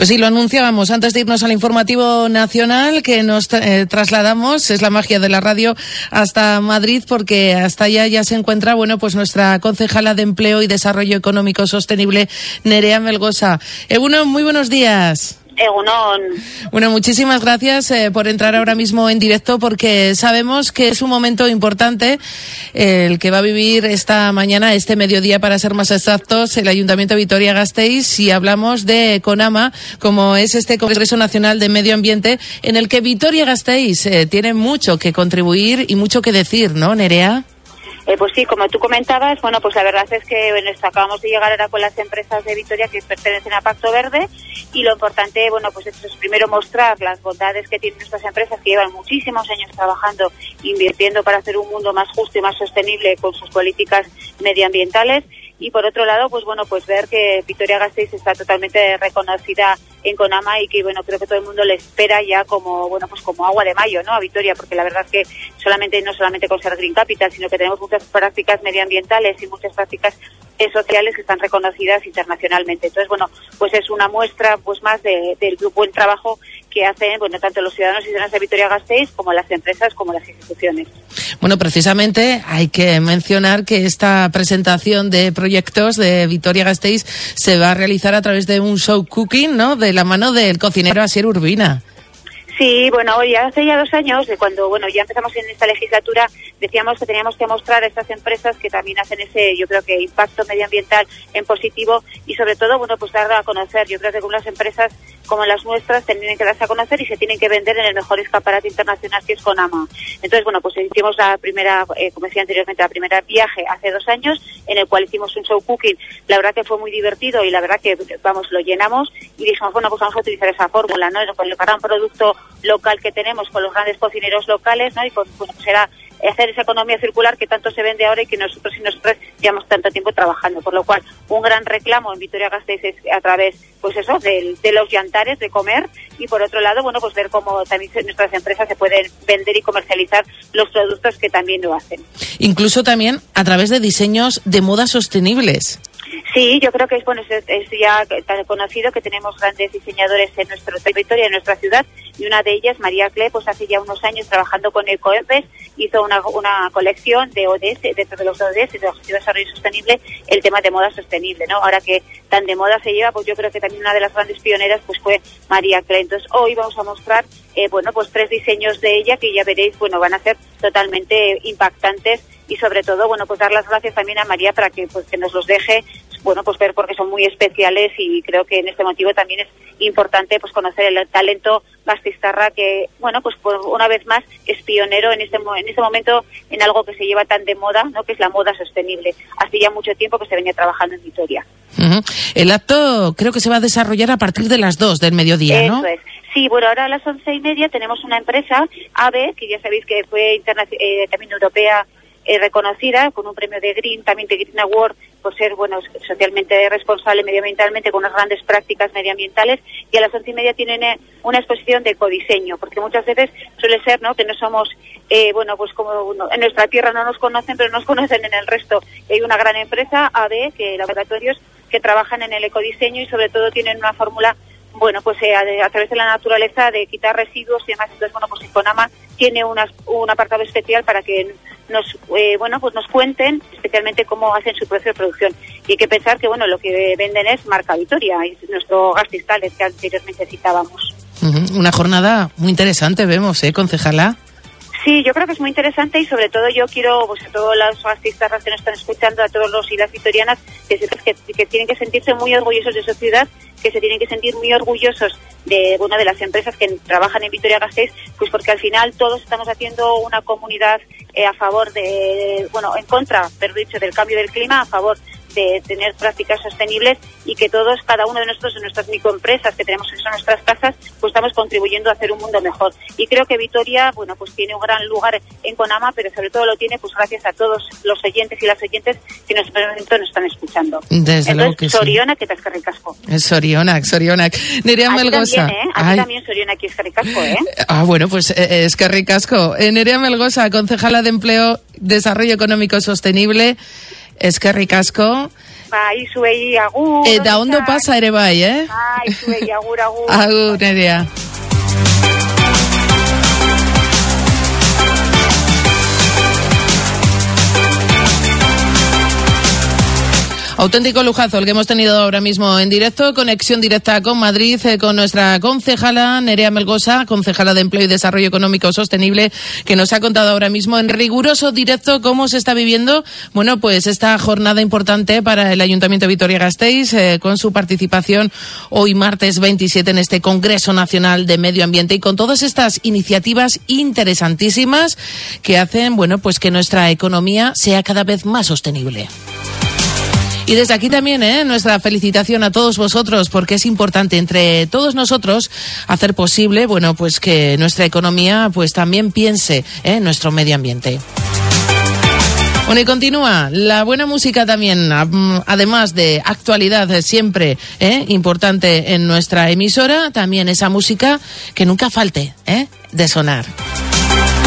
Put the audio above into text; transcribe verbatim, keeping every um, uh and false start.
Pues sí, lo anunciábamos antes de irnos al informativo nacional, que nos eh, trasladamos, es la magia de la radio, hasta Madrid, porque hasta allá ya se encuentra, bueno, pues nuestra concejala de Empleo y Desarrollo Económico Sostenible, Nerea Melgosa. Egunon, muy buenos días. Egunon. Bueno, muchísimas gracias eh, por entrar ahora mismo en directo, porque sabemos que es un momento importante eh, el que va a vivir esta mañana, este mediodía para ser más exactos, el Ayuntamiento de Vitoria-Gasteiz, si hablamos de CONAMA, como es este Congreso Nacional de Medio Ambiente, en el que Vitoria-Gasteiz eh, tiene mucho que contribuir y mucho que decir, ¿no, Nerea? Eh, pues sí, como tú comentabas, bueno, pues la verdad es que bueno, acabamos de llegar ahora con las empresas de Vitoria que pertenecen a Pacto Verde, y lo importante, bueno, pues es primero mostrar las bondades que tienen nuestras empresas, que llevan muchísimos años trabajando, invirtiendo para hacer un mundo más justo y más sostenible con sus políticas medioambientales. Y por otro lado, pues bueno, pues ver que Vitoria-Gasteiz está totalmente reconocida en CONAMA y que, bueno, creo que todo el mundo le espera ya como, bueno, pues como agua de mayo, ¿no?, a Vitoria, porque la verdad es que solamente, no solamente con ser Green Capital, sino que tenemos muchas prácticas medioambientales y muchas prácticas eh, sociales que están reconocidas internacionalmente. Entonces, bueno, pues es una muestra, pues más de, del buen trabajo que hacen, bueno, tanto los ciudadanos y ciudadanas de Vitoria-Gasteiz como las empresas, como las instituciones. Bueno, precisamente hay que mencionar que esta presentación de proyectos de Vitoria-Gasteiz se va a realizar a través de un show cooking, ¿no?, de la mano del cocinero Asier Urbina. Sí, bueno, ya hace ya dos años, de cuando bueno ya empezamos en esta legislatura, decíamos que teníamos que mostrar a estas empresas que también hacen ese, yo creo que impacto medioambiental en positivo, y sobre todo, bueno, pues darlo a conocer. Yo creo que algunas empresas como las nuestras tienen que darse a conocer y se tienen que vender en el mejor escaparate internacional, que es CONAMA. Entonces, bueno, pues hicimos la primera, eh, como decía anteriormente, la primera viaje hace dos años, en el cual hicimos un show cooking. La verdad que fue muy divertido y la verdad que, vamos, lo llenamos y dijimos, bueno, pues vamos a utilizar esa fórmula, ¿no?, con el gran producto local que tenemos, con los grandes cocineros locales, ¿no?, y con, bueno, pues era hacer esa economía circular que tanto se vende ahora y que nosotros y nosotras llevamos tanto tiempo trabajando, por lo cual un gran reclamo en Vitoria-Gasteiz es a través, pues eso, de, de los yantares, de comer, y por otro lado, bueno, pues ver cómo también nuestras empresas se pueden vender y comercializar los productos que también lo hacen. Incluso también a través de diseños de moda sostenibles. Sí, yo creo que es, bueno, es, es ya tan conocido que tenemos grandes diseñadores en nuestro territorio, en nuestra ciudad, y una de ellas, María Cle, pues hace ya unos años trabajando con Ecoembes, hizo una, una colección de O D S, dentro de los O D S, de Objetivo de Desarrollo Sostenible, el tema de moda sostenible, ¿no? Ahora que tan de moda se lleva, pues yo creo que también una de las grandes pioneras pues fue María Cle. Entonces hoy vamos a mostrar, eh, bueno, pues tres diseños de ella que ya veréis, bueno, van a ser totalmente impactantes, y sobre todo, bueno, pues dar las gracias también a María para que, pues, que nos los deje, bueno, pues ver, porque son muy especiales, y creo que en este motivo también es importante, pues, conocer el talento gasteiztarra que, bueno, pues por una vez más es pionero en este en este momento en algo que se lleva tan de moda, ¿no?, que es la moda sostenible. Hace ya mucho tiempo que se venía trabajando en Vitoria. Uh-huh. El acto creo que se va a desarrollar a partir de las dos del mediodía, ¿no? Eso es. Sí, bueno, ahora a las once y media tenemos una empresa, AVE, que ya sabéis que fue interna- eh, también europea, Eh, reconocida con un premio de Green, también de Green Award, por ser, bueno, socialmente responsable medioambientalmente, con unas grandes prácticas medioambientales. Y a las once y media tienen eh, una exposición de ecodiseño, porque muchas veces suele ser, ¿no?, que no somos, eh, bueno, pues como no, en nuestra tierra no nos conocen, pero nos conocen en el resto. Y hay una gran empresa, A D, que laboratorios que trabajan en el ecodiseño y sobre todo tienen una fórmula, bueno, pues eh, a, a través de la naturaleza, de quitar residuos y demás. Entonces, bueno, pues CONAMA tiene una, un apartado especial para que nos, eh, bueno, pues nos cuenten especialmente cómo hacen su proceso de producción. Y hay que pensar que, bueno, lo que venden es marca Vitoria, y nuestro Gasteiz Talent que anteriormente citábamos. Uh-huh. Una jornada muy interesante, vemos, ¿eh, concejala? Sí, yo creo que es muy interesante, y sobre todo yo quiero, pues a todos los gasteiztarras que nos están escuchando, a todos los y las vitorianas, que, que, que tienen que sentirse muy orgullosos de su ciudad, que se tienen que sentir muy orgullosos de una de las empresas que trabajan en Vitoria-Gasteiz, pues porque al final todos estamos haciendo una comunidad eh, a favor de, bueno, en contra, pero dicho, del cambio del clima, a favor de tener prácticas sostenibles, y que todos, cada uno de nosotros, en nuestras microempresas que tenemos en nuestras casas, pues estamos contribuyendo a hacer un mundo mejor. Y creo que Vitoria, bueno, pues tiene un gran lugar en CONAMA, pero sobre todo lo tiene pues gracias a todos los oyentes y las oyentes que en este momento nos están escuchando. Desde Entonces, luego que Sorionak, sí. que te eskerrik asko. Sorionak, Sorionak. Nerea Melgosa. También, ¿eh? A ti también, Sorionak, y eskerrik asko, ¿eh? Ah, bueno, pues eh, eskerrik asko. Eh, Nerea Melgosa, concejala de Empleo, Desarrollo Económico Sostenible, eskerrik asko. Ahí sube y agur. Eta ondo pasa ere bai, eh? Ai, sube y agur, agur. Agur, Nerea. Auténtico lujazo el que hemos tenido ahora mismo en directo, conexión directa con Madrid, eh, con nuestra concejala Nerea Melgosa, concejala de Empleo y Desarrollo Económico Sostenible, que nos ha contado ahora mismo en riguroso directo cómo se está viviendo, bueno, pues esta jornada importante para el Ayuntamiento de Vitoria-Gasteiz, eh, con su participación hoy martes veintisiete en este Congreso Nacional de Medio Ambiente y con todas estas iniciativas interesantísimas que hacen, bueno, pues que nuestra economía sea cada vez más sostenible. Y desde aquí también, ¿eh? nuestra felicitación a todos vosotros, porque es importante entre todos nosotros hacer posible, bueno, pues que nuestra economía pues también piense en ¿eh? nuestro medio ambiente. Bueno, y continúa la buena música también, además de actualidad siempre ¿eh? importante en nuestra emisora, también esa música que nunca falte ¿eh? de sonar.